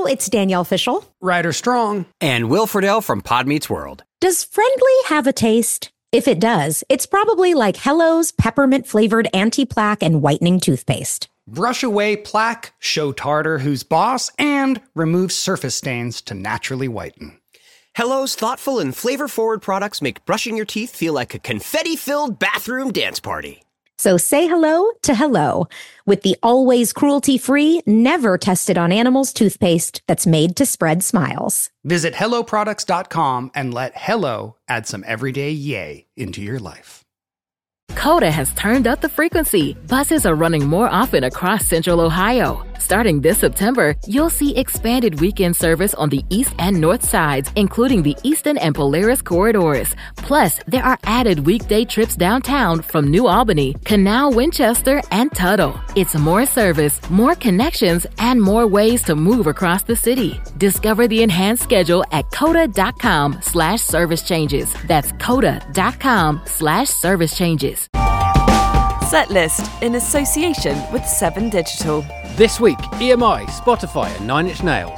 Hello, it's Danielle Fishel. Ryder Strong. And Will Friedle from Pod Meets World. Does friendly have a taste? If it does, it's probably like Hello's peppermint-flavored anti-plaque and whitening toothpaste. Brush away plaque, show tartar who's boss, and remove surface stains to naturally whiten. Hello's thoughtful and flavor-forward products make brushing your teeth feel like a confetti-filled bathroom dance party. So say hello to Hello with the always cruelty-free, never tested on animals toothpaste that's made to spread smiles. Visit HelloProducts.com and let Hello add some everyday yay into your life. Coda has turned up the frequency. Buses are running more often across Central Ohio. Starting this September, you'll see expanded weekend service on the east and north sides, including the Eastern and Polaris corridors. Plus, there are added weekday trips downtown from New Albany, Canal, Winchester, and Tuttle. It's more service, more connections, and more ways to move across the city. Discover the enhanced schedule at coda.com/service changes. That's coda.com/service changes. Setlist in association with 7 Digital. This week, EMI, Spotify and Nine Inch Nails.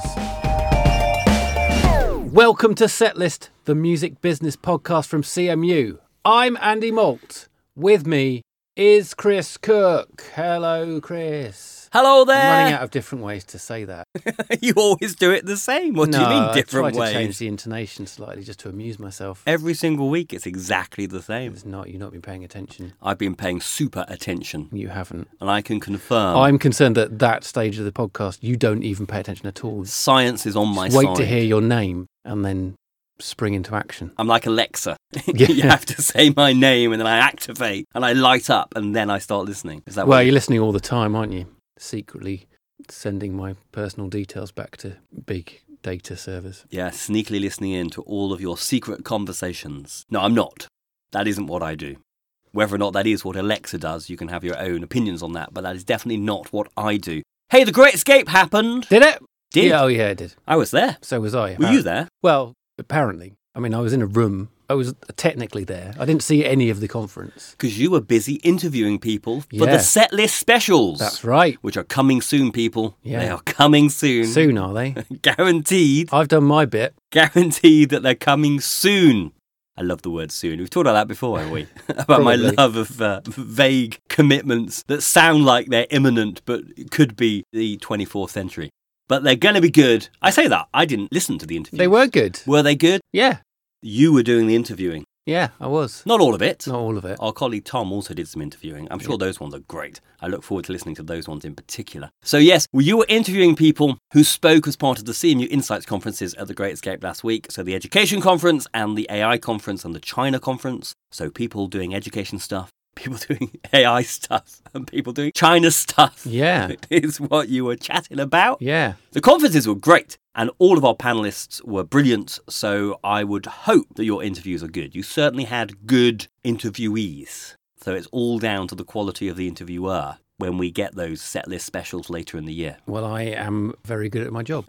Welcome to Setlist, the music business podcast from CMU. I'm Andy Malt. With me is Chris Cook. Hello, Chris. Hello there. I'm running out of different ways to say that. You always do it the same. What do you mean different ways? I try ways? to change the intonation slightly just to amuse myself. Every single week it's exactly the same. It's not. You've not been paying attention. I've been paying super attention. You haven't. And I can confirm. I'm concerned that that stage of the podcast, you don't even pay attention at all. Science is on my Just side. wait to hear your name and then spring into action. I'm like Alexa. Yeah. You have to say my name and then I activate and I light up and then I start listening. Is that well, what you're listening all the time, aren't you? Secretly sending my personal details back to big data servers. Yeah, sneakily listening in to all of your secret conversations. No, I'm not. That isn't what I do. Whether or not that is what Alexa does, you can have your own opinions on that, but that is definitely not what I do. Hey, The Great Escape happened. Did it? Did? Yeah, oh yeah, it did. I was there. So was I. Were you there? Well, apparently. I mean, I was in a room. I was technically there. I didn't see any of the conference. Because you were busy interviewing people for the Yeah. Setlist specials. That's right. Which are coming soon, people. Yeah. They are coming soon. Soon, are they? Guaranteed. I've done my bit. Guaranteed that they're coming soon. I love the word soon. We've talked about that before, haven't we? About my Probably. love of vague commitments that sound like they're imminent but could be the 24th century. But they're going to be good. I say that. I didn't listen to the interview. They were good. Were they good? Yeah. You were doing the interviewing. Yeah, I was. Not all of it. Not all of it. Our colleague Tom also did some interviewing. I'm sure those ones are great. I look forward to listening to those ones in particular. So yes, you were interviewing people who spoke as part of the CMU Insights conferences at the Great Escape last week. So the Education Conference and the AI Conference and the China Conference. So people doing education stuff, people doing AI stuff, and people doing China stuff. Yeah. Is what you were chatting about. Yeah. The conferences were great. And all of our panellists were brilliant, so I would hope that your interviews are good. You certainly had good interviewees. So it's all down to the quality of the interviewer when we get those Setlist specials later in the year. Well, I am very good at my job.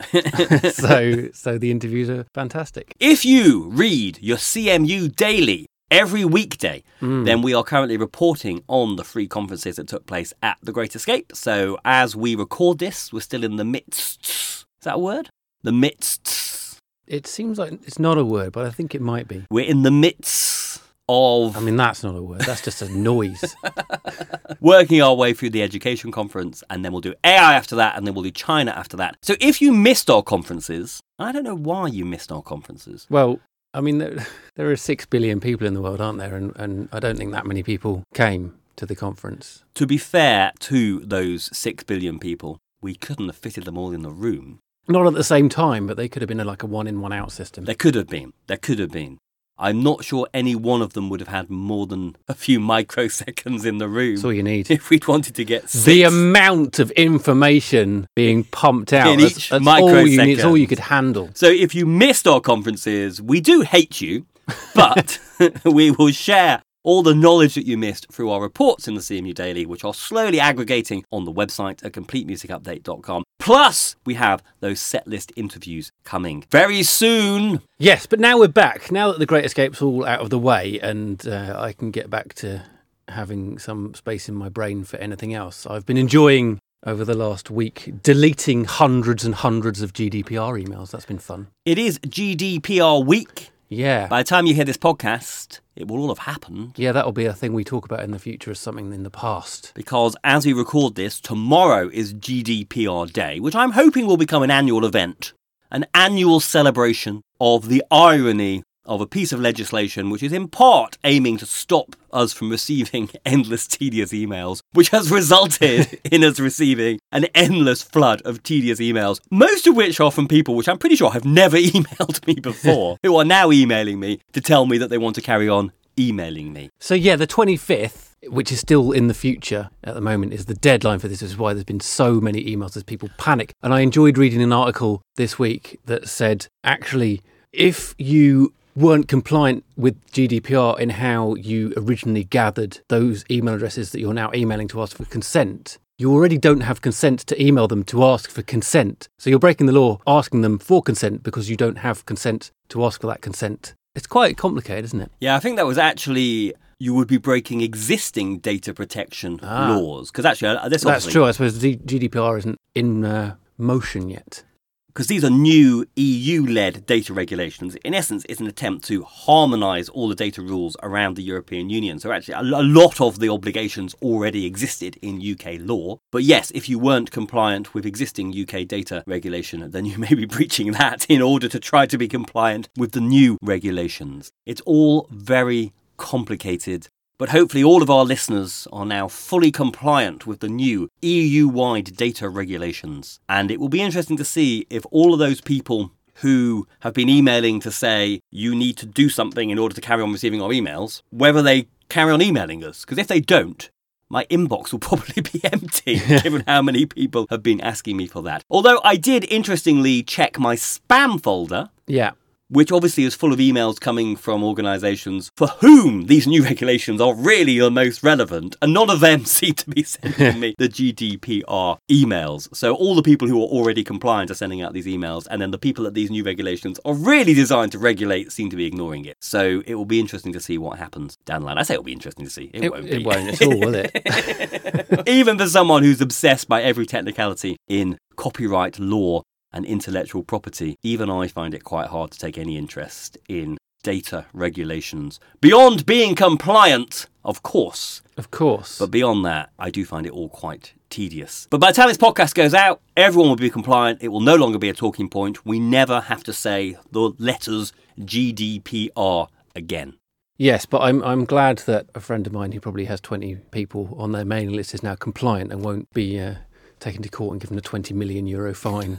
so the interviews are fantastic. If you read your CMU Daily every weekday, then we are currently reporting on the free conferences that took place at the Great Escape. So as we record this, we're still in the midst. Is that a word? The midst. It seems like it's not a word, but I think it might be. We're in the midst of... I mean, that's not a word. That's just a noise. working our way through the education conference, and then we'll do AI after that, and then we'll do China after that. So if you missed our conferences, I don't know why you missed our conferences. Well, I mean, there are 6 billion people in the world, aren't there? And I don't think that many people came to the conference. To be fair to those 6 billion people, we couldn't have fitted them all in the room. Not at the same time, but they could have been like a one-in, one-out system. There could have been. There could have been. I'm not sure any one of them would have had more than a few microseconds in the room. That's all you need. If we'd wanted to get 6. The amount of information being pumped out. In each that's microsecond. all you need. It's all you could handle. So if you missed our conferences, we do hate you, but we will share all the knowledge that you missed through our reports in the CMU Daily, which are slowly aggregating on the website at completemusicupdate.com. Plus, we have those Setlist interviews coming very soon. Yes, but now we're back. Now that the Great Escape's all out of the way and I can get back to having some space in my brain for anything else. I've been enjoying over the last week, deleting hundreds and hundreds of GDPR emails. That's been fun. It is GDPR week. Yeah. By the time you hear this podcast, it will all have happened. Yeah, that'll be a thing we talk about in the future as something in the past. Because as we record this, tomorrow is GDPR Day, which I'm hoping will become an annual event, an annual celebration of the irony of a piece of legislation which is in part aiming to stop us from receiving endless tedious emails, which has resulted in us receiving an endless flood of tedious emails, most of which are from people which I'm pretty sure have never emailed me before, who are now emailing me to tell me that they want to carry on emailing me. So yeah, the 25th, which is still in the future at the moment, is the deadline for this. This is why there's been so many emails as people panic. And I enjoyed reading an article this week that said, actually, if you weren't compliant with GDPR in how you originally gathered those email addresses that you're now emailing to ask for consent, you already don't have consent to email them to ask for consent. So you're breaking the law asking them for consent because you don't have consent to ask for that consent. It's quite complicated, isn't it? Yeah, I think that was actually, you would be breaking existing data protection laws. Because actually, that's true. I suppose GDPR isn't in motion yet. Because these are new EU-led data regulations. In essence, it's an attempt to harmonise all the data rules around the European Union. So actually, a lot of the obligations already existed in UK law. But yes, if you weren't compliant with existing UK data regulation, then you may be breaching that in order to try to be compliant with the new regulations. It's all very complicated. But hopefully all of our listeners are now fully compliant with the new EU-wide data regulations. And it will be interesting to see if all of those people who have been emailing to say you need to do something in order to carry on receiving our emails, whether they carry on emailing us. Because if they don't, my inbox will probably be empty, given how many people have been asking me for that. Although I did interestingly check my spam folder. Yeah. Which obviously is full of emails coming from organisations for whom these new regulations are really the most relevant, and none of them seem to be sending me the GDPR emails. So all the people who are already compliant are sending out these emails, and then the people that these new regulations are really designed to regulate seem to be ignoring it. So it will be interesting to see what happens down the line. I say it will be interesting to see. It won't be. It won't at all, will it? Even for someone who's obsessed by every technicality in copyright law and intellectual property, even I find it quite hard to take any interest in data regulations. Beyond being compliant, of course. Of course. But beyond that, I do find it all quite tedious. But by the time this podcast goes out, everyone will be compliant. It will no longer be a talking point. We never have to say the letters GDPR again. Yes, but I'm glad that a friend of mine who probably has 20 people on their mailing list is now compliant and won't be taken to court and given a €20 million fine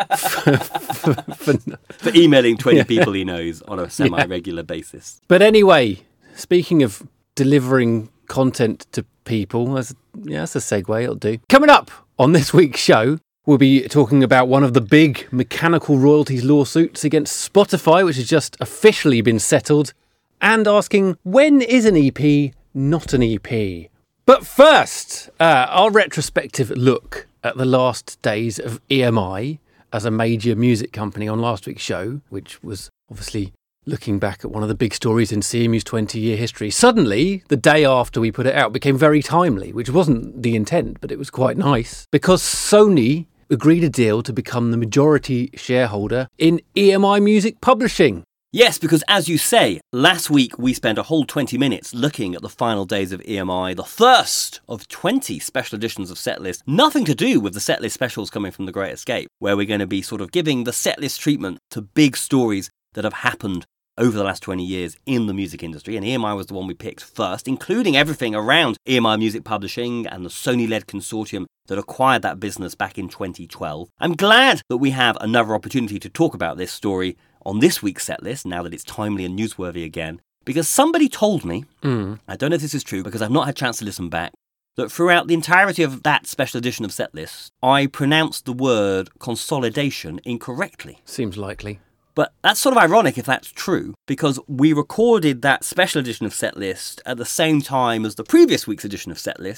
for emailing 20 people he knows on a semi-regular basis. But anyway, speaking of delivering content to people, that's a segue, it'll do. Coming up on this week's show, we'll be talking about one of the big mechanical royalties lawsuits against Spotify, which has just officially been settled, and asking, when is an EP not an EP? But first, our retrospective look at the last days of EMI as a major music company on last week's show, which was obviously looking back at one of the big stories in CMU's 20-year history. Suddenly, the day after we put it out, became very timely, which wasn't the intent, but it was quite nice, because Sony agreed a deal to become the majority shareholder in EMI Music Publishing. Yes, because as you say, last week we spent a whole 20 minutes looking at the final days of EMI, the first of 20 special editions of Setlist. Nothing to do with the Setlist specials coming from The Great Escape, where we're going to be sort of giving the Setlist treatment to big stories that have happened over the last 20 years in the music industry. And EMI was the one we picked first, including everything around EMI Music Publishing and the Sony-led consortium that acquired that business back in 2012. I'm glad that we have another opportunity to talk about this story on this week's Setlist, now that it's timely and newsworthy again, because somebody told me, I don't know if this is true because I've not had a chance to listen back, that throughout the entirety of that special edition of Setlist, I pronounced the word consolidation incorrectly. Seems likely. But that's sort of ironic if that's true, because we recorded that special edition of Setlist at the same time as the previous week's edition of Setlist,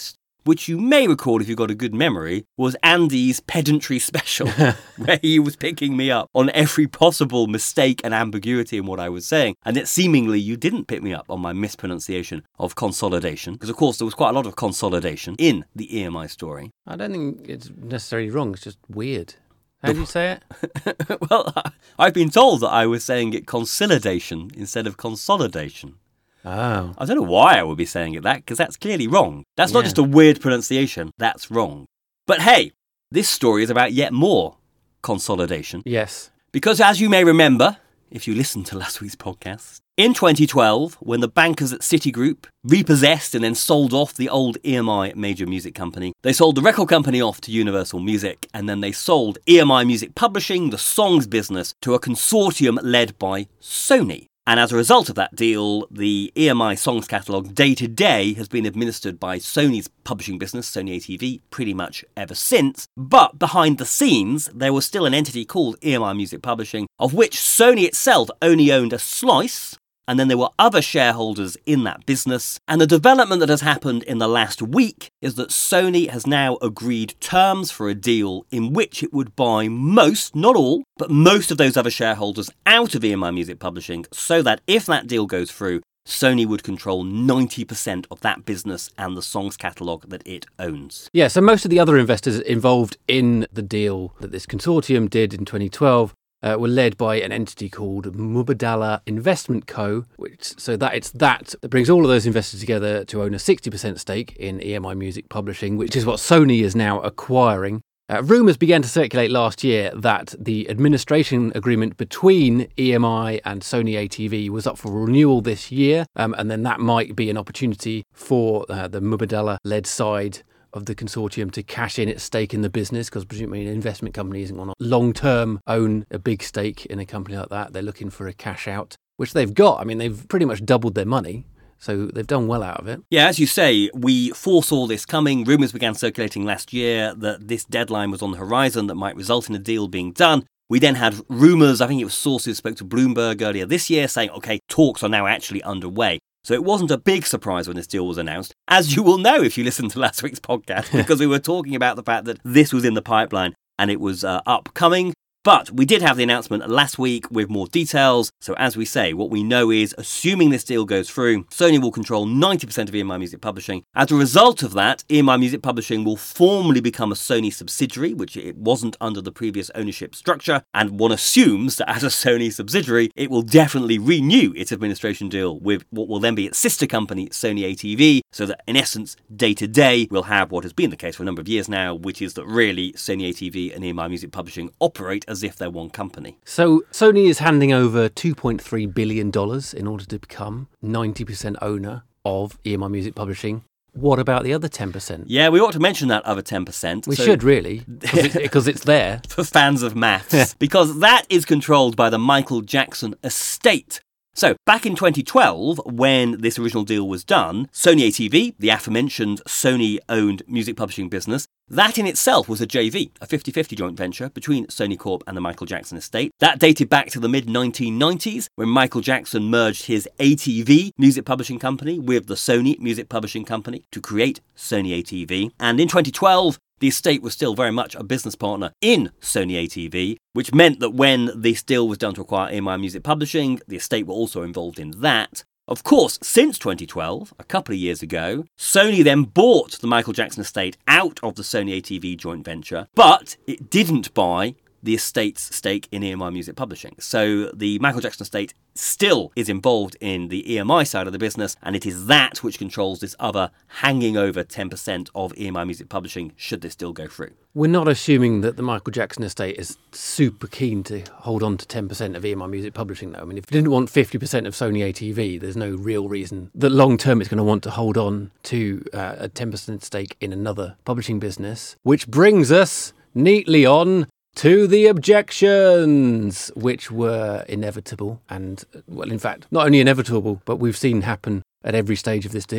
which you may recall if you've got a good memory, was Andy's pedantry special, where he was picking me up on every possible mistake and ambiguity in what I was saying. And that seemingly you didn't pick me up on my mispronunciation of consolidation, because of course there was quite a lot of consolidation in the EMI story. I don't think it's necessarily wrong, it's just weird. How do you say it? Well, I've been told that I was saying it consolidation instead of consolidation. Oh. I don't know why I would be saying it that, because that's clearly wrong. That's not just a weird pronunciation, that's wrong. But hey, this story is about yet more consolidation. Yes. Because as you may remember, if you listened to last week's podcast, in 2012, when the bankers at Citigroup repossessed and then sold off the old EMI major music company, they sold the record company off to Universal Music, and then they sold EMI Music Publishing, the songs business, to a consortium led by Sony. And as a result of that deal, the EMI songs catalogue day to day has been administered by Sony's publishing business, Sony ATV, pretty much ever since. But behind the scenes, there was still an entity called EMI Music Publishing, of which Sony itself only owned a slice. And then there were other shareholders in that business. And the development that has happened in the last week is that Sony has now agreed terms for a deal in which it would buy most, not all, but most of those other shareholders out of EMI Music Publishing, so that if that deal goes through, Sony would control 90% of that business and the songs catalogue that it owns. Yeah, so most of the other investors involved in the deal that this consortium did in 2012 were led by an entity called Mubadala Investment Co. That brings all of those investors together to own a 60% stake in EMI Music Publishing, which is what Sony is now acquiring. Rumours began to circulate last year that the administration agreement between EMI and Sony ATV was up for renewal this year, and then that might be an opportunity for the Mubadala-led side of the consortium to cash in its stake in the business, because presumably an investment company isn't going to long-term own a big stake in a company like that. They're looking for a cash out, which they've got. I mean, they've pretty much doubled their money, so they've done well out of it. Yeah, as you say, we foresaw this coming. Rumours began circulating last year that this deadline was on the horizon that might result in a deal being done. We then had rumours, I think it was sources spoke to Bloomberg earlier this year, saying, OK, talks are now actually underway. So it wasn't a big surprise when this deal was announced, as you will know if you listened to last week's podcast, because we were talking about the fact that this was in the pipeline and it was upcoming. But we did have the announcement last week with more details. So as we say, what we know is, assuming this deal goes through, Sony will control 90% of EMI Music Publishing. As a result of that, EMI Music Publishing will formally become a Sony subsidiary, which it wasn't under the previous ownership structure. And one assumes that as a Sony subsidiary, it will definitely renew its administration deal with what will then be its sister company, Sony ATV, so that in essence, day to day, we'll have what has been the case for a number of years now, which is that really Sony ATV and EMI Music Publishing operate as if they're one company. So Sony is handing over $2.3 billion in order to become 90% owner of EMI Music Publishing. What about the other 10%? Yeah, we ought to mention that other 10%. We should really, because it's there. For fans of maths. Because that is controlled by the Michael Jackson estate. So, back in 2012, when this original deal was done, Sony ATV, the aforementioned Sony-owned music publishing business, that in itself was a JV, a 50-50 joint venture between Sony Corp and the Michael Jackson estate. That dated back to the mid-1990s, when Michael Jackson merged his ATV music publishing company with the Sony music publishing company to create Sony ATV. And in 2012, the estate was still very much a business partner in Sony ATV, which meant that when this deal was done to acquire EMI Music Publishing, the estate were also involved in that. Of course, since 2012, a couple of years ago, Sony then bought the Michael Jackson estate out of the Sony ATV joint venture, but it didn't buy the estate's stake in EMI Music Publishing. So the Michael Jackson estate still is involved in the EMI side of the business, and it is that which controls this other hanging over 10% of EMI Music Publishing should this deal go through. We're not assuming that the Michael Jackson estate is super keen to hold on to 10% of EMI Music Publishing, though. I mean, if it didn't want 50% of Sony ATV, there's no real reason that long term it's going to want to hold on to a 10% stake in another publishing business, which brings us neatly on to the objections, which were inevitable and, well, in fact, not only inevitable, but we've seen happen at every stage of this deal.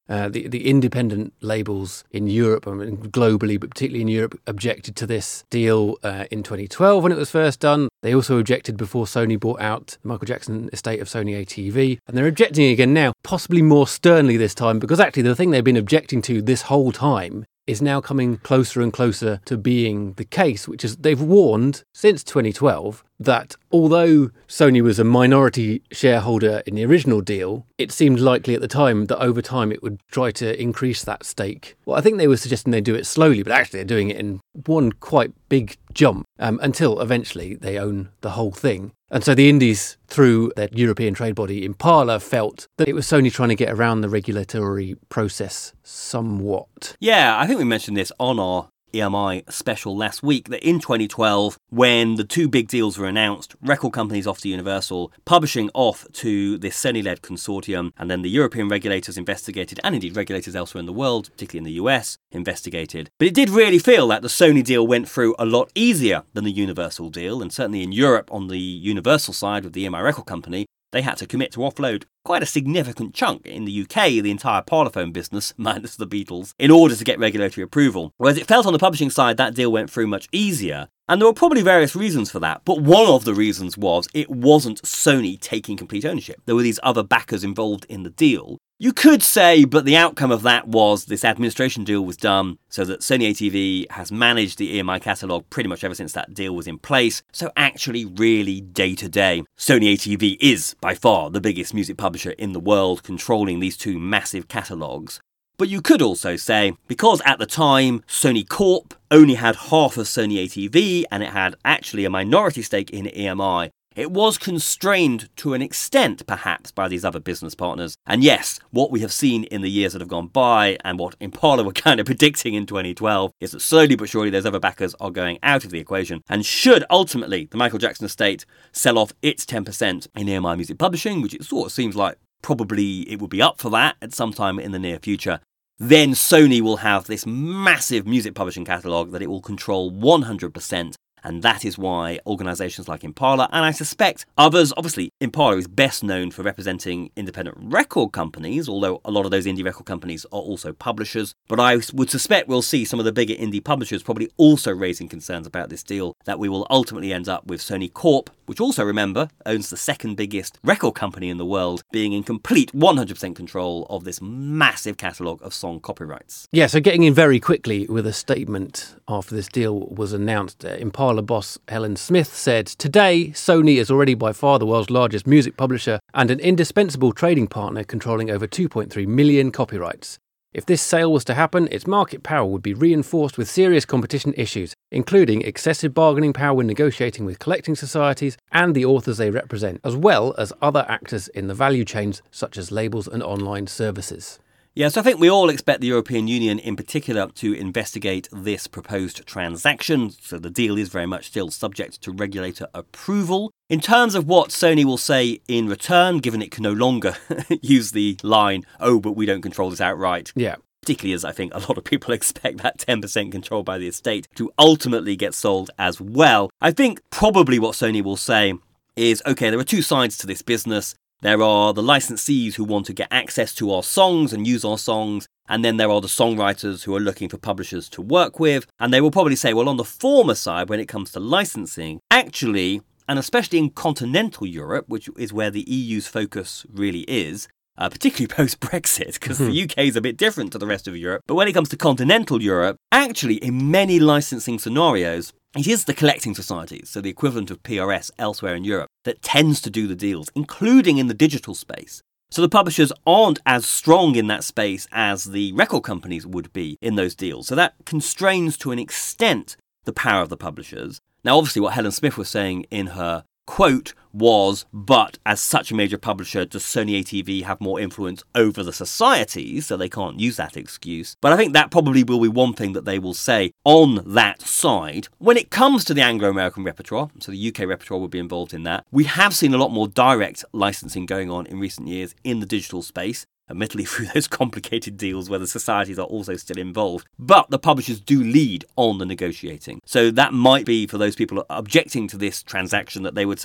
The independent labels in Europe, and globally, but particularly in Europe, objected to this deal in 2012 when it was first done. They also objected before Sony bought out the Michael Jackson estate of Sony ATV. And they're objecting again now, possibly more sternly this time, because actually the thing they've been objecting to this whole time is now coming closer and closer to being the case, which is they've warned since 2012 that although Sony was a minority shareholder in the original deal, it seemed likely at the time that over time it would try to increase that stake. Well, I think they were suggesting they do it slowly, but actually they're doing it in one quite big jump until eventually they own the whole thing. And so the indies, through their European trade body Impala, felt that it was Sony trying to get around the regulatory process somewhat. Yeah, I think we mentioned this on our EMI special last week, that in 2012, when the two big deals were announced, record companies off to Universal, publishing off to this Sony-led consortium, and then the European regulators investigated, and indeed regulators elsewhere in the world, particularly in the US, investigated. But it did really feel that the Sony deal went through a lot easier than the Universal deal, and certainly in Europe, on the Universal side with the EMI record company, they had to commit to offload quite a significant chunk. In the UK, the entire Parlophone business, minus the Beatles, in order to get regulatory approval. Whereas it felt on the publishing side that deal went through much easier. And there were probably various reasons for that, but one of the reasons was it wasn't Sony taking complete ownership. There were these other backers involved in the deal. You could say, but the outcome of that was this administration deal was done so that Sony ATV has managed the EMI catalogue pretty much ever since that deal was in place. So actually, really day to day, Sony ATV is by far the biggest music publisher in the world, controlling these two massive catalogues. But you could also say, because at the time, Sony Corp only had half of Sony ATV and it had actually a minority stake in EMI, it was constrained to an extent, perhaps, by these other business partners. And yes, what we have seen in the years that have gone by, and what Impala were kind of predicting in 2012, is that slowly but surely those other backers are going out of the equation. And should ultimately the Michael Jackson estate sell off its 10% in EMI Music Publishing, which it sort of seems like probably it would be up for that at some time in the near future, then Sony will have this massive music publishing catalogue that it will control 100%. And that is why organisations like Impala, and I suspect others, obviously Impala is best known for representing independent record companies, although a lot of those indie record companies are also publishers. But I would suspect we'll see some of the bigger indie publishers probably also raising concerns about this deal, that we will ultimately end up with Sony Corp, which also, remember, owns the second biggest record company in the world, being in complete 100% control of this massive catalogue of song copyrights. Yeah, so getting in very quickly with a statement after this deal was announced, Impala boss Helen Smith said, "Today, Sony is already by far the world's largest music publisher and an indispensable trading partner controlling over 2.3 million copyrights. If this sale was to happen, its market power would be reinforced with serious competition issues, including excessive bargaining power when negotiating with collecting societies and the authors they represent, as well as other actors in the value chains such as labels and online services." Yeah, so I think we all expect the European Union in particular to investigate this proposed transaction, so the deal is very much still subject to regulator approval. In terms of what Sony will say in return, given it can no longer use the line, "Oh, but we don't control this outright." Yeah. Particularly as I think a lot of people expect that 10% control by the estate to ultimately get sold as well. I think probably what Sony will say is, okay, there are two sides to this business. There are the licensees who want to get access to our songs and use our songs, and then there are the songwriters who are looking for publishers to work with. And they will probably say, well, on the former side, when it comes to licensing, actually, and especially in continental Europe, which is where the EU's focus really is, particularly post-Brexit, because the UK is a bit different to the rest of Europe. But when it comes to continental Europe, actually, in many licensing scenarios, it is the collecting societies, so the equivalent of PRS elsewhere in Europe, that tends to do the deals, including in the digital space. So the publishers aren't as strong in that space as the record companies would be in those deals. So that constrains to an extent the power of the publishers. Now, obviously, what Helen Smith was saying in her quote was, but as such a major publisher, does Sony ATV have more influence over the societies, so they can't use that excuse. But I think that probably will be one thing that they will say on that side. When it comes to the Anglo-American repertoire, so the UK repertoire would be involved in that, we have seen a lot more direct licensing going on in recent years in the digital space, admittedly through those complicated deals where the societies are also still involved. But the publishers do lead on the negotiating. So that might be, for those people objecting to this transaction, that they would say,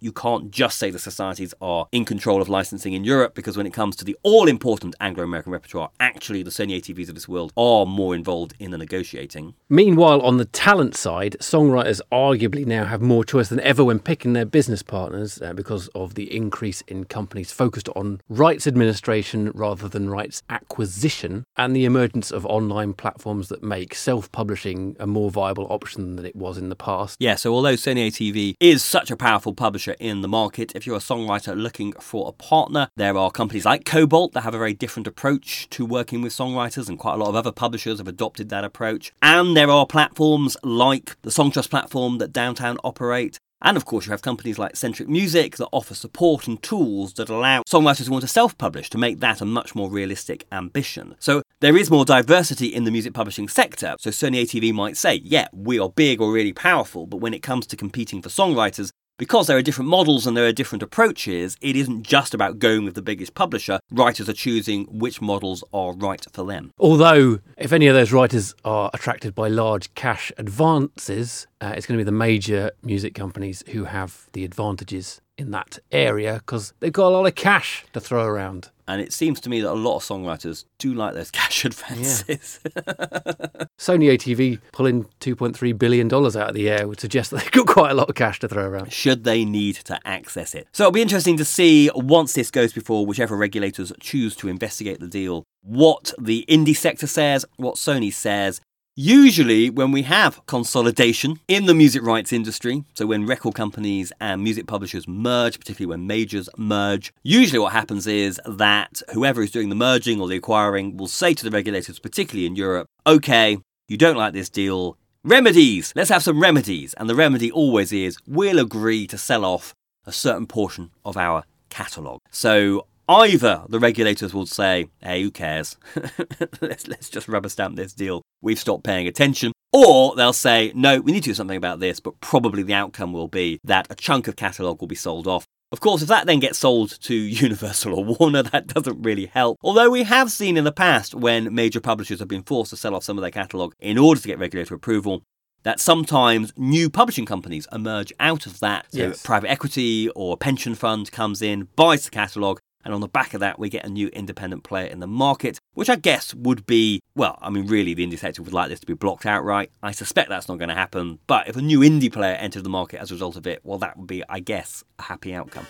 you can't just say the societies are in control of licensing in Europe, because when it comes to the all-important Anglo-American repertoire, actually the Sony ATVs of this world are more involved in the negotiating. Meanwhile, on the talent side, songwriters arguably now have more choice than ever when picking their business partners because of the increase in companies focused on rights administration rather than rights acquisition, and the emergence of online platforms that make self-publishing a more viable option than it was in the past. Yeah, so although Sony ATV is such a powerful publisher in the market, if you're a songwriter looking for a partner, there are companies like Cobalt that have a very different approach to working with songwriters, and quite a lot of other publishers have adopted that approach. And there are platforms like the Songtrust platform that Downtown operate. And of course you have companies like Centric Music that offer support and tools that allow songwriters who want to self-publish to make that a much more realistic ambition. So there is more diversity in the music publishing sector. So Sony ATV might say, yeah, we are big or really powerful, but when it comes to competing for songwriters, because there are different models and there are different approaches, it isn't just about going with the biggest publisher. Writers are choosing which models are right for them. Although, if any of those writers are attracted by large cash advances, it's going to be the major music companies who have the advantages in that area because they've got a lot of cash to throw around. And it seems to me that a lot of songwriters do like those cash advances. Yeah. Sony ATV pulling $2.3 billion out of the air would suggest that they've got quite a lot of cash to throw around. Should they need to access it. So it'll be interesting to see, once this goes before whichever regulators choose to investigate the deal, what the indie sector says, what Sony says. Usually when we have consolidation in the music rights industry, so when record companies and music publishers merge, particularly when majors merge, usually what happens is that whoever is doing the merging or the acquiring will say to the regulators, particularly in Europe, okay, you don't like this deal, remedies, let's have some remedies. And the remedy always is, we'll agree to sell off a certain portion of our catalogue. So either the regulators will say, hey, who cares? let's just rubber stamp this deal. We've stopped paying attention. Or they'll say, no, we need to do something about this, but probably the outcome will be that a chunk of catalogue will be sold off. Of course, if that then gets sold to Universal or Warner, that doesn't really help. Although we have seen in the past when major publishers have been forced to sell off some of their catalogue in order to get regulatory approval, that sometimes new publishing companies emerge out of that. So yes. Private equity or pension fund comes in, buys the catalogue, and on the back of that, we get a new independent player in the market, which I guess would be, well, I mean, really, the indie sector would like this to be blocked outright. I suspect that's not going to happen. But if a new indie player entered the market as a result of it, well, that would be, I guess, a happy outcome.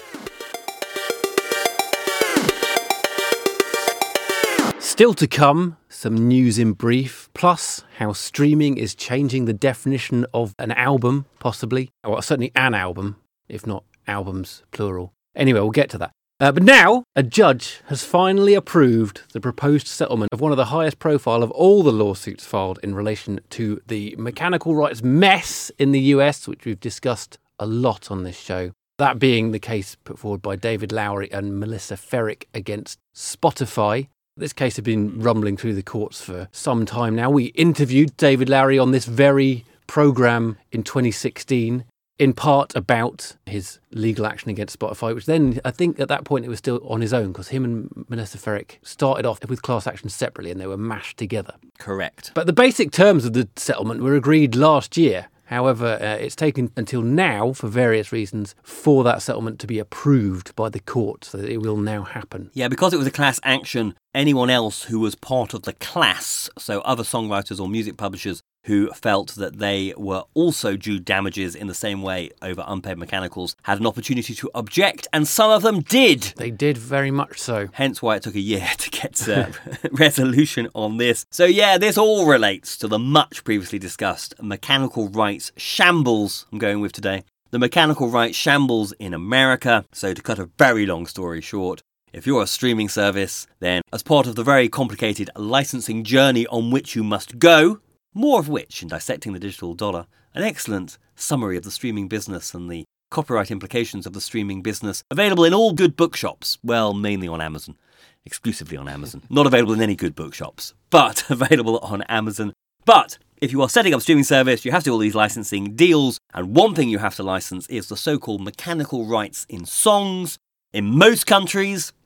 Still to come, some news in brief, plus how streaming is changing the definition of an album, possibly. Well, certainly an album, if not albums, plural. Anyway, we'll get to that. But now, a judge has finally approved the proposed settlement of one of the highest profile of all the lawsuits filed in relation to the mechanical rights mess in the US, which we've discussed a lot on this show. That being the case put forward by David Lowery and Melissa Ferrick against Spotify. This case had been rumbling through the courts for some time now. We interviewed David Lowery on this very programme in 2016. In part about his legal action against Spotify, which then, I think at that point it was still on his own because him and Melissa Ferrick started off with class action separately and they were mashed together. Correct. But the basic terms of the settlement were agreed last year. However, it's taken until now, for various reasons, for that settlement to be approved by the court, so that it will now happen. Yeah, because it was a class action, anyone else who was part of the class, so other songwriters or music publishers who felt that they were also due damages in the same way over unpaid mechanicals, had an opportunity to object, and some of them did. They did very much so. Hence why it took a year to get resolution on this. So yeah, this all relates to the much previously discussed mechanical rights shambles I'm going with today. The mechanical rights shambles in America. So to cut a very long story short, if you're a streaming service, then as part of the very complicated licensing journey on which you must go, more of which in Dissecting the Digital Dollar, an excellent summary of the streaming business and the copyright implications of the streaming business, available in all good bookshops, well, mainly on Amazon, exclusively on Amazon, not available in any good bookshops, but available on Amazon. But if you are setting up a streaming service, you have to do all these licensing deals, and one thing you have to license is the so-called mechanical rights in songs. In most countries,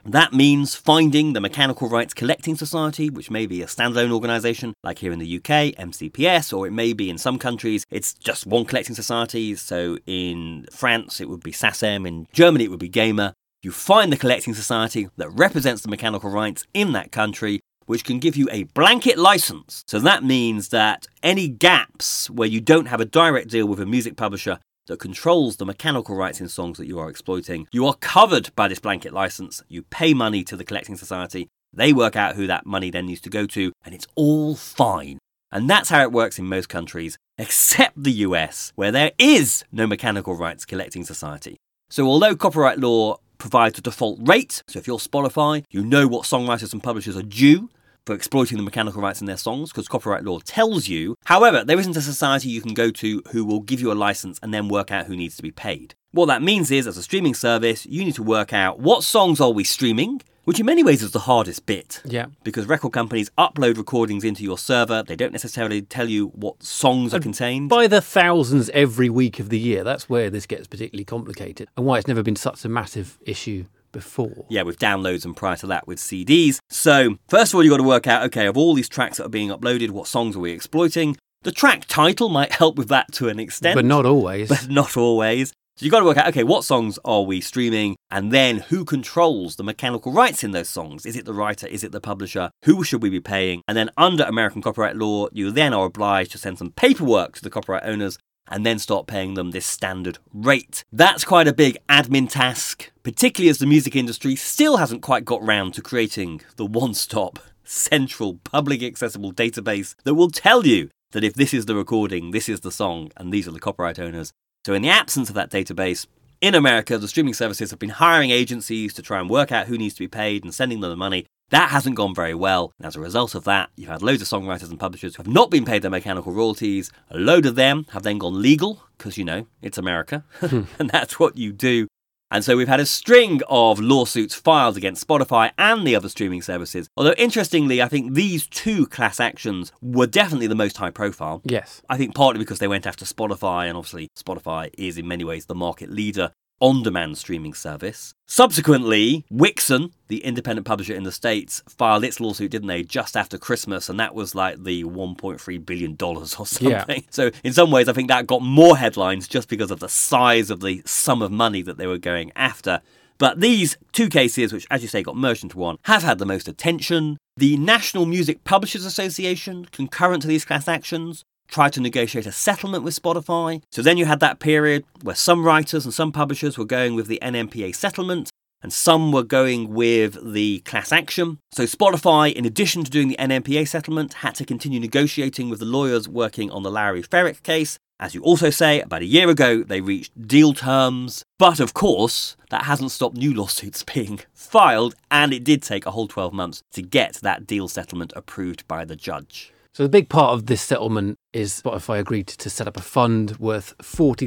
That means finding the Mechanical Rights Collecting Society, which may be a standalone organisation, like here in the UK, MCPS, or it may be in some countries, it's just one collecting society. So in France, it would be SACEM, in Germany, it would be GEMA. You find the collecting society that represents the mechanical rights in that country, which can give you a blanket license. So that means that any gaps where you don't have a direct deal with a music publisher that controls the mechanical rights in songs that you are exploiting, you are covered by this blanket license. You pay money to the collecting society. They work out who that money then needs to go to, and it's all fine. And that's how it works in most countries, except the US, where there is no mechanical rights collecting society. So although copyright law provides a default rate, so if you're Spotify, you know what songwriters and publishers are due for exploiting the mechanical rights in their songs, because copyright law tells you. However, there isn't a society you can go to who will give you a license and then work out who needs to be paid. What that means is, as a streaming service, you need to work out what songs are we streaming, which in many ways is the hardest bit. Yeah. Because record companies upload recordings into your server. They don't necessarily tell you what songs are contained. By the thousands every week of the year, that's where this gets particularly complicated, and why it's never been such a massive issue before. Yeah, with downloads, and prior to that with CDs. So, first of all, you've got to work out, okay, of all these tracks that are being uploaded, what songs are we exploiting? The track title might help with that to an extent. But not always. So you've got to work out, okay, what songs are we streaming? And then who controls the mechanical rights in those songs? Is it the writer? Is it the publisher? Who should we be paying? And then under American copyright law, you then are obliged to send some paperwork to the copyright owners and then start paying them this standard rate. That's quite a big admin task, particularly as the music industry still hasn't quite got round to creating the one-stop, central, public accessible database that will tell you that if this is the recording, this is the song, and these are the copyright owners. So in the absence of that database, in America, the streaming services have been hiring agencies to try and work out who needs to be paid and sending them the money. That hasn't gone very well. And as a result of that, you've had loads of songwriters and publishers who have not been paid their mechanical royalties. A load of them have then gone legal, because, it's America. And that's what you do. And so we've had a string of lawsuits filed against Spotify and the other streaming services. Although, interestingly, I think these two class actions were definitely the most high profile. Yes. I think partly because they went after Spotify, and obviously Spotify is in many ways the market leader on-demand streaming service. Subsequently, Wixon, the independent publisher in the States, filed its lawsuit, didn't they, just after Christmas, and that was like the $1.3 billion or something. Yeah. So in some ways, I think that got more headlines just because of the size of the sum of money that they were going after. But these two cases, which, as you say, got merged into one, have had the most attention. The National Music Publishers Association, concurrent to these class actions, tried to negotiate a settlement with Spotify. So then you had that period where some writers and some publishers were going with the NMPA settlement, and some were going with the class action. So Spotify, in addition to doing the NMPA settlement, had to continue negotiating with the lawyers working on the Larry Ferrick case. As you also say, about a year ago, they reached deal terms. But of course, that hasn't stopped new lawsuits being filed, and it did take a whole 12 months to get that deal settlement approved by the judge. So the big part of this settlement is Spotify agreed to set up a fund worth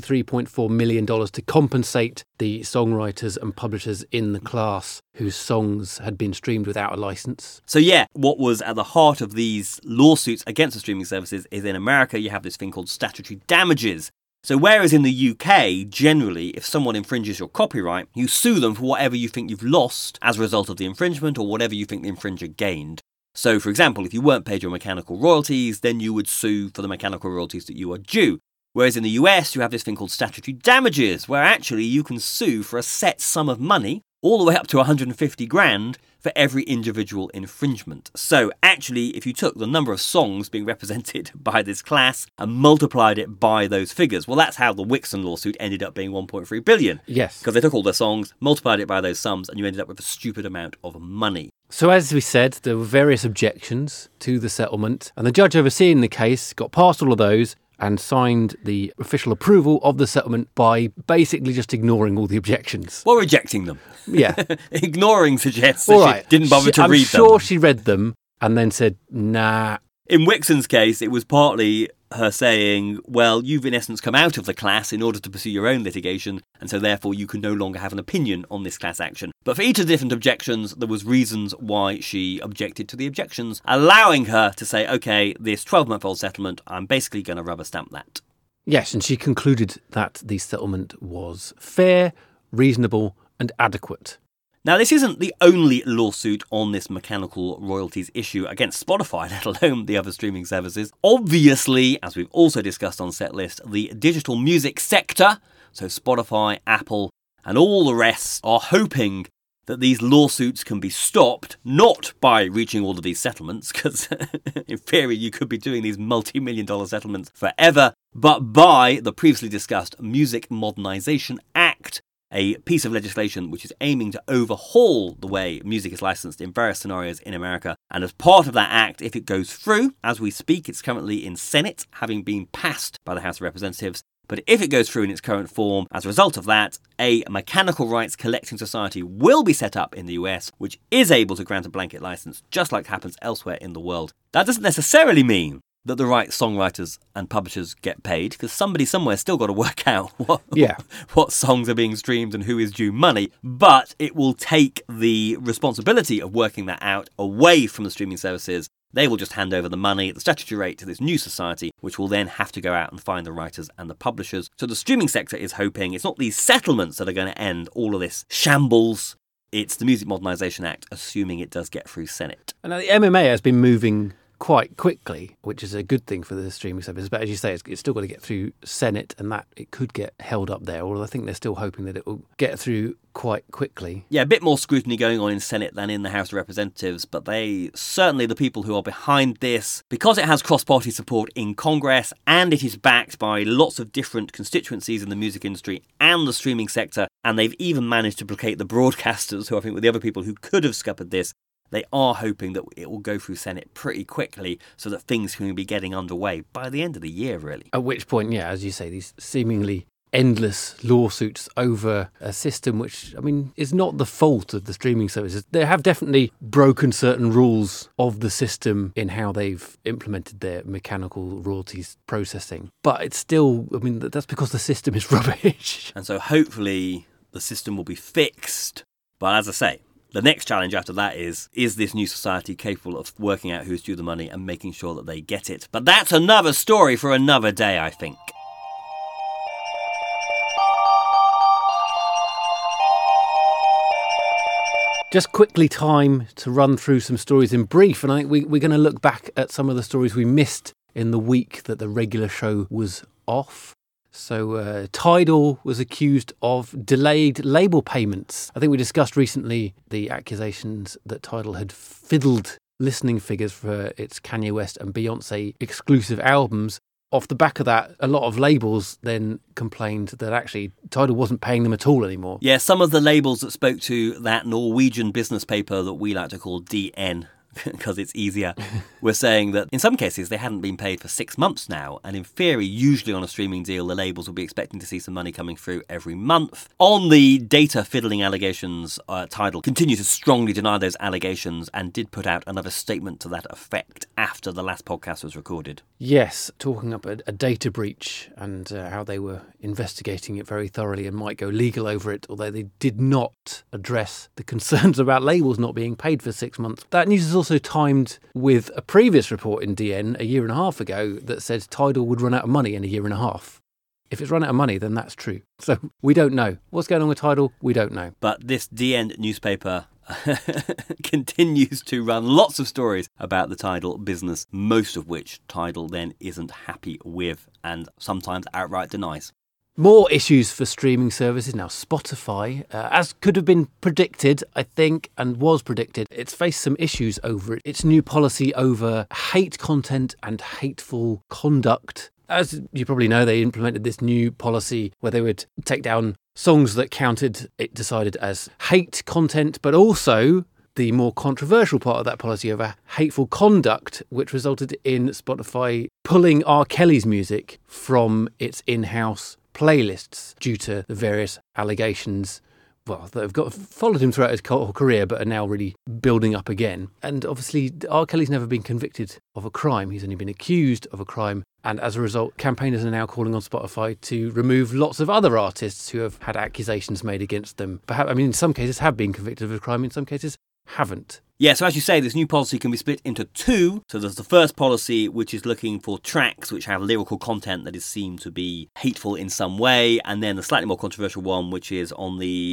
$43.4 million to compensate the songwriters and publishers in the class whose songs had been streamed without a license. So yeah, what was at the heart of these lawsuits against the streaming services is in America you have this thing called statutory damages. So whereas in the UK, generally, if someone infringes your copyright, you sue them for whatever you think you've lost as a result of the infringement or whatever you think the infringer gained. So, for example, if you weren't paid your mechanical royalties, then you would sue for the mechanical royalties that you are due. Whereas in the US, you have this thing called statutory damages, where actually you can sue for a set sum of money, all the way up to 150 grand, for every individual infringement. So actually, if you took the number of songs being represented by this class and multiplied it by those figures, well, that's how the Wixon lawsuit ended up being 1.3 billion. Yes. Because they took all their songs, multiplied it by those sums, and you ended up with a stupid amount of money. So as we said, there were various objections to the settlement, and the judge overseeing the case got past all of those and signed the official approval of the settlement by basically just ignoring all the objections. Well, rejecting them. Yeah. Ignoring suggests that she didn't bother to read them. I'm sure she read them and then said, nah. In Wixon's case, it was partly her saying, well, you've in essence come out of the class in order to pursue your own litigation, and so therefore you can no longer have an opinion on this class action. But for each of the different objections, there was reasons why she objected to the objections, allowing her to say, okay, this 12-month-old settlement, I'm basically going to rubber stamp that. Yes, and she concluded that the settlement was fair, reasonable, and adequate. Now, this isn't the only lawsuit on this mechanical royalties issue against Spotify, let alone the other streaming services. Obviously, as we've also discussed on Setlist, the digital music sector, so Spotify, Apple, and all the rest, are hoping that these lawsuits can be stopped, not by reaching all of these settlements, because in theory you could be doing these multi-million-dollar settlements forever, but by the previously discussed Music Modernization Act, a piece of legislation which is aiming to overhaul the way music is licensed in various scenarios in America. And as part of that act, if it goes through, as we speak, it's currently in Senate, having been passed by the House of Representatives. But if it goes through in its current form, as a result of that, a mechanical rights collecting society will be set up in the US, which is able to grant a blanket license, just like happens elsewhere in the world. That doesn't necessarily mean that the right songwriters and publishers get paid, because somebody somewhere still got to work out what songs are being streamed and who is due money. But it will take the responsibility of working that out away from the streaming services. They will just hand over the money at the statutory rate to this new society, which will then have to go out and find the writers and the publishers. So the streaming sector is hoping it's not these settlements that are going to end all of this shambles. It's the Music Modernization Act, assuming it does get through Senate. And the MMA has been moving quite quickly, which is a good thing for the streaming service. But as you say, it's still got to get through Senate, and that it could get held up there, although I think they're still hoping that it will get through quite quickly. Yeah, a bit more scrutiny going on in Senate than in the House of Representatives, but they certainly, the people who are behind this, because it has cross-party support in Congress and it is backed by lots of different constituencies in the music industry and the streaming sector, and they've even managed to placate the broadcasters, who I think were the other people who could have scuppered this. They are hoping that it will go through Senate pretty quickly so that things can be getting underway by the end of the year, really. At which point, yeah, as you say, these seemingly endless lawsuits over a system which, I mean, is not the fault of the streaming services. They have definitely broken certain rules of the system in how they've implemented their mechanical royalties processing. But it's still, I mean, that's because the system is rubbish. And so hopefully the system will be fixed. But as I say, the next challenge after that is this new society capable of working out who's due the money and making sure that they get it? But that's another story for another day, I think. Just quickly time to run through some stories in brief, and I think we're going to look back at some of the stories we missed in the week that the regular show was off. So Tidal was accused of delayed label payments. I think we discussed recently the accusations that Tidal had fiddled listening figures for its Kanye West and Beyonce exclusive albums. Off the back of that, a lot of labels then complained that actually Tidal wasn't paying them at all anymore. Yeah, some of the labels that spoke to that Norwegian business paper that we like to call DN, because it's easier, we're saying that in some cases they hadn't been paid for 6 months now, and in theory, usually on a streaming deal, the labels will be expecting to see some money coming through every month. On the data fiddling allegations, Tidal continued to strongly deny those allegations and did put out another statement to that effect after the last podcast was recorded. Yes, talking up a data breach and how they were investigating it very thoroughly and might go legal over it, although they did not address the concerns about labels not being paid for 6 months. That news is also timed with a previous report in DN a year and a half ago that said Tidal would run out of money in a year and a half. If it's run out of money, then that's true. So we don't know. What's going on with Tidal? We don't know. But this DN newspaper continues to run lots of stories about the Tidal business, most of which Tidal then isn't happy with and sometimes outright denies. More issues for streaming services now. Spotify, as could have been predicted, I think, and was predicted, it's faced some issues over its new policy over hate content and hateful conduct. As you probably know, they implemented this new policy where they would take down songs that counted, it decided, as hate content, but also the more controversial part of that policy over hateful conduct, which resulted in Spotify pulling R. Kelly's music from its in-house playlists due to the various allegations, well, that have followed him throughout his whole career but are now really building up again. And obviously R. Kelly's never been convicted of a crime. He's only been accused of a crime. And as a result, campaigners are now calling on Spotify to remove lots of other artists who have had accusations made against them. Perhaps, I mean, in some cases have been convicted of a crime, in some cases haven't. Yeah, so as you say, this new policy can be split into two. So there's the first policy, which is looking for tracks which have lyrical content that is seen to be hateful in some way. And then the slightly more controversial one, which is on the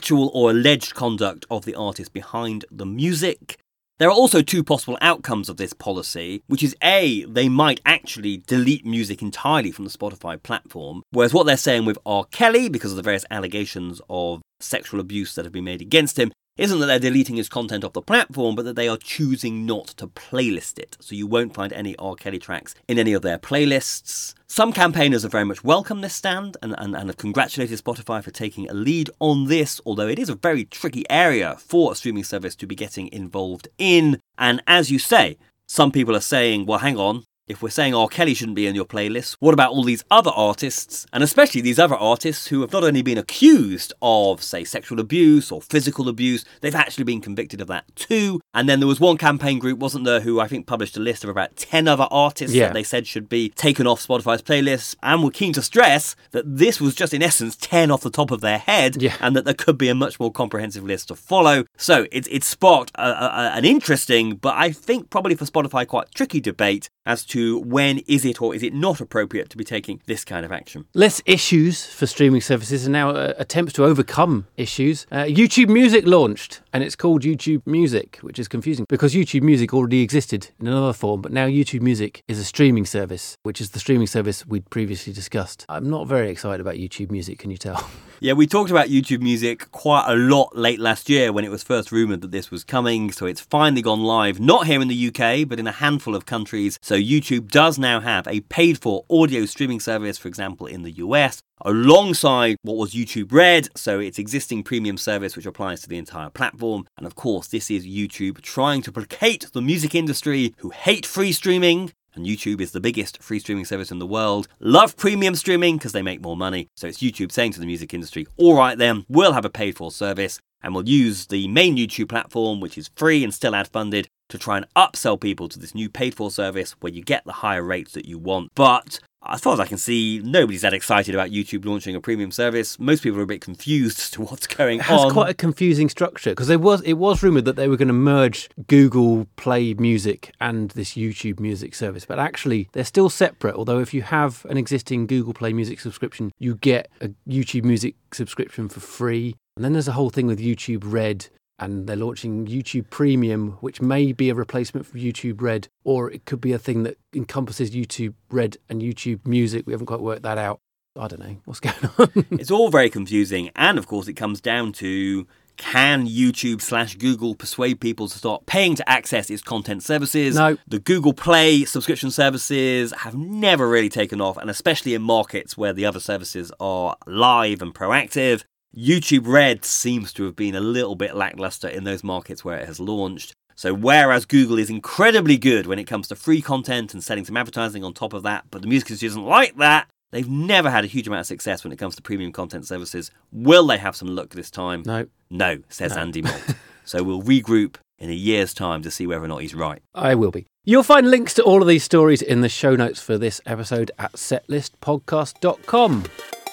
actual or alleged conduct of the artist behind the music. There are also two possible outcomes of this policy, which is A, they might actually delete music entirely from the Spotify platform, whereas what they're saying with R. Kelly, because of the various allegations of sexual abuse that have been made against him, isn't that they're deleting his content off the platform, but that they are choosing not to playlist it. So you won't find any R. Kelly tracks in any of their playlists. Some campaigners have very much welcomed this stand and have congratulated Spotify for taking a lead on this, although it is a very tricky area for a streaming service to be getting involved in. And as you say, some people are saying, well, hang on, if we're saying R. Kelly shouldn't be in your playlist, what about all these other artists? And especially these other artists who have not only been accused of, say, sexual abuse or physical abuse, they've actually been convicted of that too. And then there was one campaign group, wasn't there, who I think published a list of about 10 other artists that they said should be taken off Spotify's playlist. And were keen to stress that this was just in essence 10 off the top of their head, and that there could be a much more comprehensive list to follow. So it sparked an interesting, but I think probably for Spotify quite tricky debate as to when is it or is it not appropriate to be taking this kind of action. Less issues for streaming services and now attempts to overcome issues. YouTube Music launched, and it's called YouTube Music, which is confusing because YouTube Music already existed in another form, but now YouTube Music is a streaming service, which is the streaming service we'd previously discussed. I'm not very excited about YouTube Music, can you tell? Yeah, we talked about YouTube Music quite a lot late last year when it was first rumoured that this was coming, so it's finally gone live, not here in the UK, but in a handful of countries. So YouTube does now have a paid-for audio streaming service, for example, in the US, alongside what was YouTube Red, so its existing premium service which applies to the entire platform. And of course, this is YouTube trying to placate the music industry who hate free streaming. And YouTube is the biggest free streaming service in the world. Love premium streaming because they make more money. So it's YouTube saying to the music industry, all right then, we'll have a paid-for service and we'll use the main YouTube platform, which is free and still ad-funded, to try and upsell people to this new paid-for service where you get the higher rates that you want. But as far as I can see, nobody's that excited about YouTube launching a premium service. Most people are a bit confused as to what's going on. It has quite a confusing structure because it was rumoured that they were going to merge Google Play Music and this YouTube Music service, but actually they're still separate, although if you have an existing Google Play Music subscription, you get a YouTube Music subscription for free. And then there's a whole thing with YouTube Red, and they're launching YouTube Premium, which may be a replacement for YouTube Red, or it could be a thing that encompasses YouTube Red and YouTube Music. We haven't quite worked that out. I don't know what's going on. It's all very confusing. And of course, it comes down to, can YouTube/Google persuade people to start paying to access its content services? No. The Google Play subscription services have never really taken off, and especially in markets where the other services are live and proactive. YouTube Red seems to have been a little bit lackluster in those markets where it has launched. So whereas Google is incredibly good when it comes to free content and selling some advertising on top of that, but the music industry doesn't like that, they've never had a huge amount of success when it comes to premium content services. Will they have some luck this time? No, says Andy Malt. So we'll regroup in a year's time to see whether or not he's right. I will be. You'll find links to all of these stories in the show notes for this episode at setlistpodcast.com.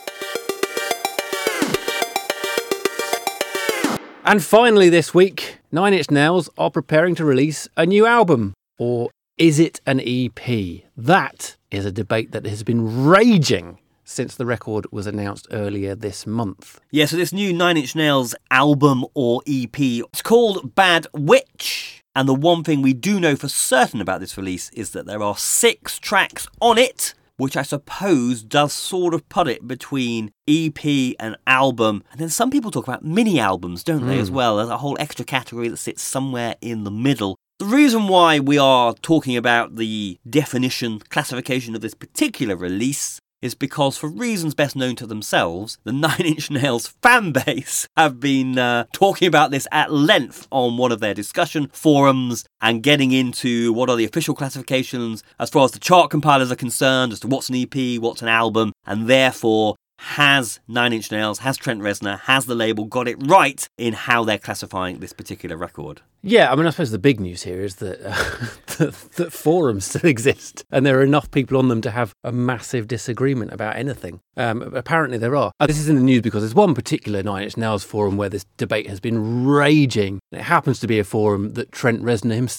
And finally this week, Nine Inch Nails are preparing to release a new album. Or is it an EP? That is a debate that has been raging since the record was announced earlier this month. Yeah, so this new Nine Inch Nails album or EP, it's called Bad Witch. And the one thing we do know for certain about this release is that there are 6 tracks on it, which I suppose does sort of put it between EP and album. And then some people talk about mini albums, don't they, as well? There's a whole extra category that sits somewhere in the middle. The reason why we are talking about the definition, classification of this particular release is because, for reasons best known to themselves, the Nine Inch Nails fan base have been talking about this at length on one of their discussion forums and getting into what are the official classifications as far as the chart compilers are concerned as to what's an EP, what's an album, and therefore has Nine Inch Nails, has Trent Reznor, has the label got it right in how they're classifying this particular record? Yeah, I mean, I suppose the big news here is that, that forums still exist and there are enough people on them to have a massive disagreement about anything. Apparently there are. This is in the news because there's one particular Nine Inch Nails forum where this debate has been raging. It happens to be a forum that Trent Reznor himself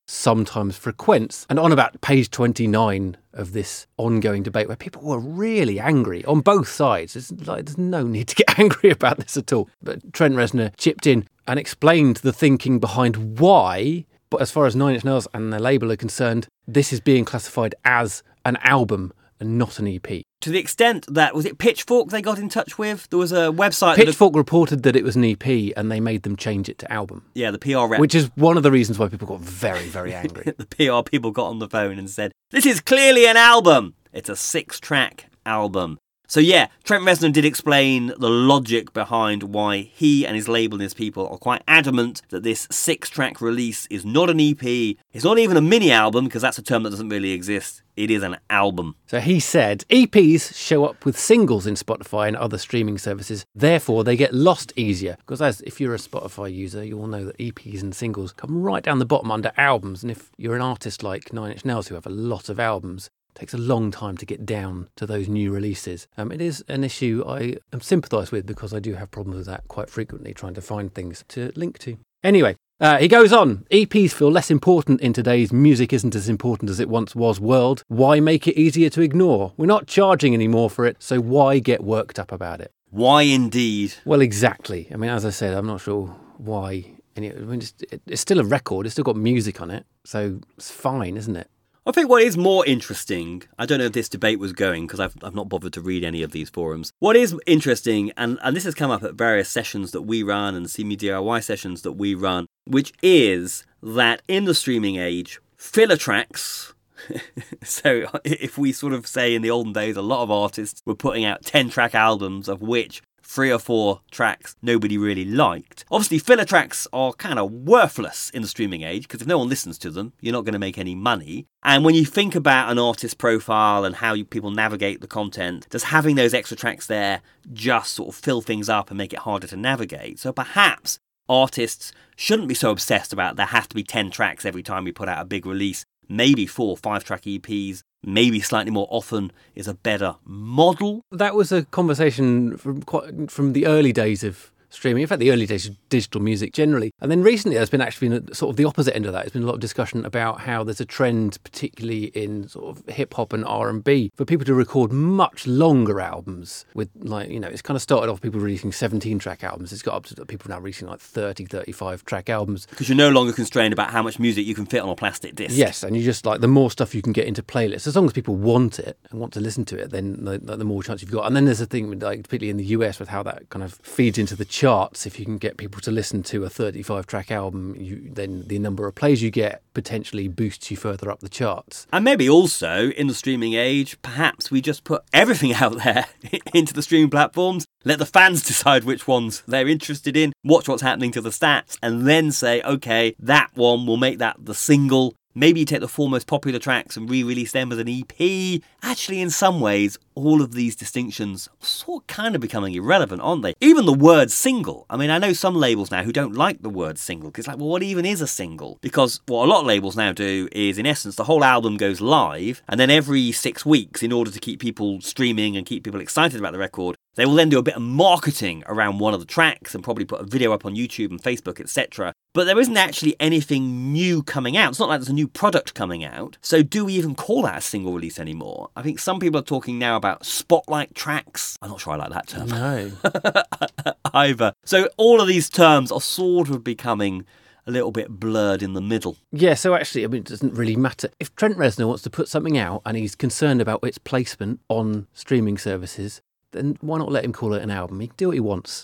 sometimes frequents. And on about page 29 of this ongoing debate where people were really angry on both sides. There's no need to get angry about this at all. But Trent Reznor chipped in and explained the thinking behind why, but as far as Nine Inch Nails and their label are concerned, this is being classified as an album and not an EP. To the extent that, was it Pitchfork they got in touch with? There was a website... Pitchfork reported that it was an EP and they made them change it to album. Yeah, the PR rep. Which is one of the reasons why people got very, very angry. The PR people got on the phone and said, this is clearly an album. It's a 6-track album. So yeah, Trent Reznor did explain the logic behind why he and his label and his people are quite adamant that this 6-track release is not an EP. It's not even a mini album, because that's a term that doesn't really exist. It is an album. So he said, EPs show up with singles in Spotify and other streaming services. Therefore, they get lost easier. Because if you're a Spotify user, you will know that EPs and singles come right down the bottom under albums. And if you're an artist like Nine Inch Nails, who have a lot of albums, takes a long time to get down to those new releases. It is an issue I sympathise with, because I do have problems with that quite frequently, trying to find things to link to. Anyway, he goes on. EPs feel less important in today's music isn't as important as it once was world. Why make it easier to ignore? We're not charging any more for it, so why get worked up about it? Why indeed? Well, exactly. As I said, I'm not sure why. It's still a record. It's still got music on it, so it's fine, isn't it? I think what is more interesting, I don't know if this debate was going, because I've not bothered to read any of these forums. What is interesting, and this has come up at various sessions that we run and CMU DIY sessions that we run, which is that in the streaming age, filler tracks... So if we sort of say in the olden days, a lot of artists were putting out 10-track albums, of which 3 or 4 tracks nobody really liked. Obviously, filler tracks are kind of worthless in the streaming age, because if no one listens to them, you're not going to make any money. And when you think about an artist profile and how people navigate the content, does having those extra tracks there just sort of fill things up and make it harder to navigate? So perhaps artists shouldn't be so obsessed about there have to be 10 tracks every time we put out a big release. Maybe 4 or 5-track EPs, maybe slightly more often is a better model. That was a conversation from the early days of streaming, in fact the early days of digital music generally. And then recently there's been actually been sort of the opposite end of that. There's been a lot of discussion about how there's a trend, particularly in sort of hip-hop and R&B, for people to record much longer albums with, it's kind of started off people releasing 17-track albums. It's got up to people now releasing 30, 35-track albums. Because you're no longer constrained about how much music you can fit on a plastic disc. Yes, and you just the more stuff you can get into playlists, as long as people want it and want to listen to it, then the more chance you've got. And then there's a thing, particularly in the US, with how that kind of feeds into the charts. If you can get people to listen to a 35-track album, then the number of plays you get potentially boosts you further up the charts. And maybe also, in the streaming age, perhaps we just put everything out there into the streaming platforms, let the fans decide which ones they're interested in, watch what's happening to the stats, and then say, okay, that one, we'll make that the single. Maybe you take the 4 most popular tracks and re-release them as an EP. Actually, in some ways, all of these distinctions are sort of kind of becoming irrelevant, aren't they? Even the word single. I know some labels now who don't like the word single, because it's what even is a single? Because what a lot of labels now do is, in essence, the whole album goes live, and then every 6 weeks, in order to keep people streaming and keep people excited about the record, they will then do a bit of marketing around one of the tracks and probably put a video up on YouTube and Facebook, etc. But there isn't actually anything new coming out. It's not like there's a new product coming out. So do we even call that a single release anymore? I think some people are talking now about spotlight tracks. I'm not sure I like that term. No. Either. So all of these terms are sort of becoming a little bit blurred in the middle. Yeah, so actually, it doesn't really matter. If Trent Reznor wants to put something out and he's concerned about its placement on streaming services, then why not let him call it an album? He can do what he wants.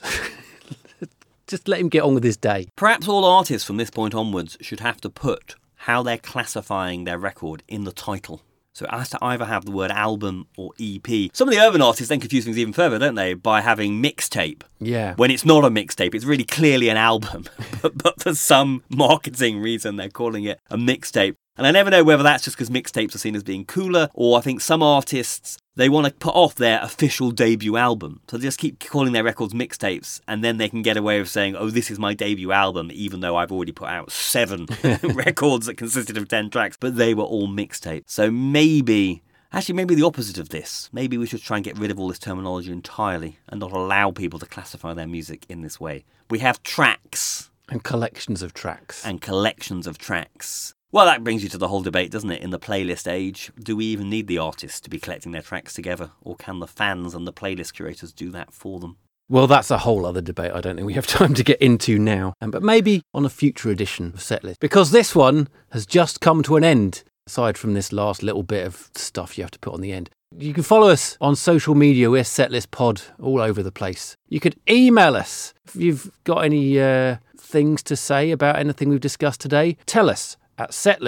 Just let him get on with his day. Perhaps all artists from this point onwards should have to put how they're classifying their record in the title. So it has to either have the word album or EP. Some of the urban artists then confuse things even further, don't they? By having mixtape. Yeah. When it's not a mixtape, it's really clearly an album. but for some marketing reason, they're calling it a mixtape. And I never know whether that's just because mixtapes are seen as being cooler, or I think some artists, they want to put off their official debut album. So they just keep calling their records mixtapes, and then they can get away with saying, oh, this is my debut album, even though I've already put out 7 records that consisted of 10 tracks, but they were all mixtapes. So maybe the opposite of this. Maybe we should try and get rid of all this terminology entirely and not allow people to classify their music in this way. We have tracks. And collections of tracks. Well, that brings you to the whole debate, doesn't it? In the playlist age, do we even need the artists to be collecting their tracks together? Or can the fans and the playlist curators do that for them? Well, that's a whole other debate I don't think we have time to get into now. But maybe on a future edition of Setlist. Because this one has just come to an end, aside from this last little bit of stuff you have to put on the end. You can follow us on social media. We're Setlist Pod all over the place. You could email us if you've got any things to say about anything we've discussed today. Tell us at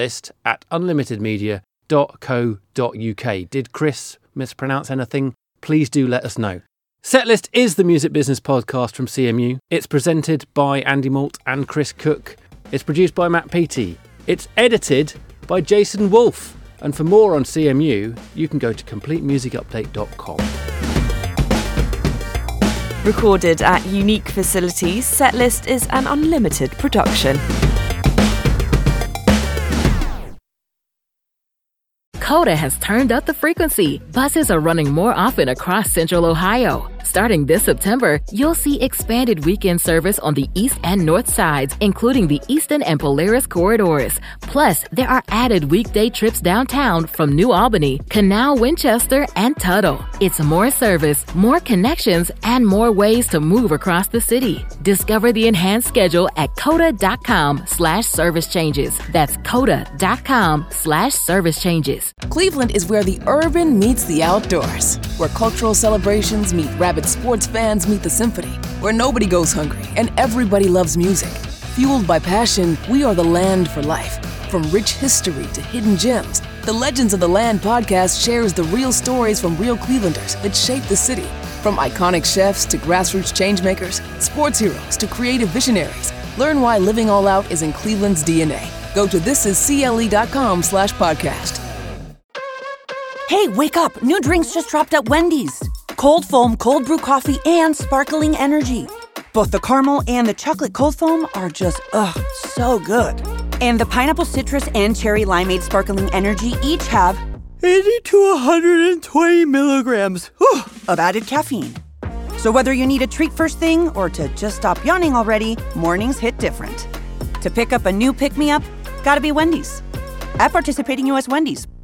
setlist@unlimitedmedia.co.uk. Did Chris mispronounce anything? Please do let us know. Setlist is the music business podcast from CMU. It's presented by Andy Malt and Chris Cook. It's produced by Matt Peaty. It's edited by Jason Wolfe. And for more on CMU, you can go to completemusicupdate.com. Recorded at unique facilities, Setlist is an unlimited production. Coda has turned up the frequency. Buses are running more often across Central Ohio. Starting this September, you'll see expanded weekend service on the east and north sides, including the Easton and Polaris corridors. Plus, there are added weekday trips downtown from New Albany, Canal, Winchester, and Tuttle. It's more service, more connections, and more ways to move across the city. Discover the enhanced schedule at coda.com/service changes. That's coda.com/service changes. Cleveland is where the urban meets the outdoors, where cultural celebrations meet rabid sports fans meet the symphony, where nobody goes hungry and everybody loves music. Fueled by passion, we are the land for life. From rich history to hidden gems, the Legends of the Land podcast shares the real stories from real Clevelanders that shape the city. From iconic chefs to grassroots changemakers, sports heroes to creative visionaries, learn why living all out is in Cleveland's DNA. Go to thisiscle.com/podcast. Hey, wake up! New drinks just dropped at Wendy's. Cold foam, cold brew coffee, and sparkling energy. Both the caramel and the chocolate cold foam are just, so good. And the pineapple citrus and cherry limeade sparkling energy each have 80 to 120 milligrams of added caffeine. So whether you need a treat first thing or to just stop yawning already, mornings hit different. To pick up a new pick-me-up, gotta be Wendy's. At participating U.S. Wendy's.